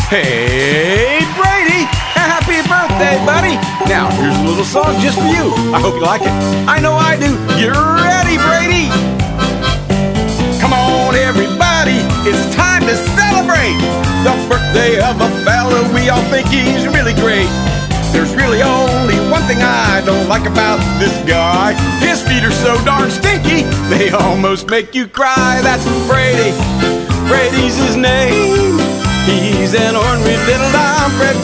Hey, Brady! Happy birthday, buddy! Now, here's a little song just for you. I hope you like it. I know I do. You ready, Brady? Come on, everybody. It's time to celebrate the birthday of a fella we all think he's really great. There's really only one thing I don't like about this guy. His feet are so darn stinky, they almost make you cry. That's Brady. Brady's his name. He's an ornery little hombre,